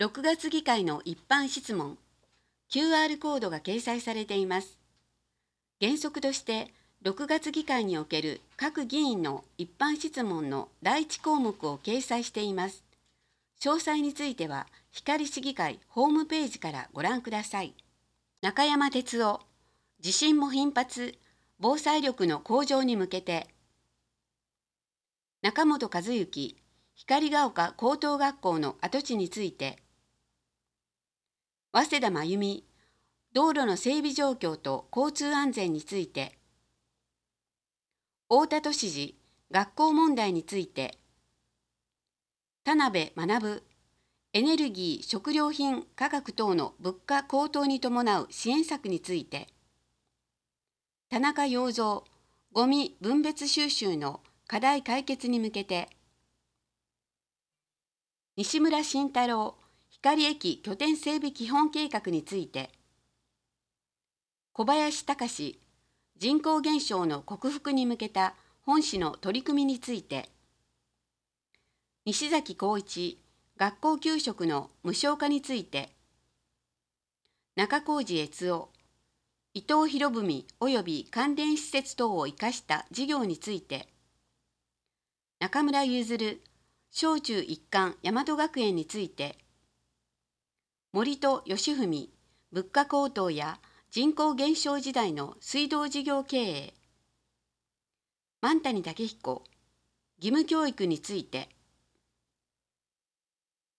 6月議会の一般質問、QR コードが掲載されています。原則として、6月議会における各議員の一般質問の第1項目を掲載しています。詳細については、光市議会ホームページからご覧ください。中山哲夫、地震も頻発、防災力の向上に向けて。中本和之、光が丘高等学校の跡地について。早稲田真由美、道路の整備状況と交通安全について。太田俊司、学校問題について。田辺学、エネルギー・食料品価格等の物価高騰に伴う支援策について。田中洋三、ゴミ分別収集の課題解決に向けて。西村慎太郎、光駅拠点整備基本計画について。小林隆、人口減少の克服に向けた本市の取り組みについて。西崎浩一、学校給食の無償化について。中小路悦夫、伊藤博文及び関連施設等を生かした事業について。中村譲、小中一貫大和学園について。森戸義文、物価高騰や人口減少時代の水道事業経営。万谷武彦、義務教育について。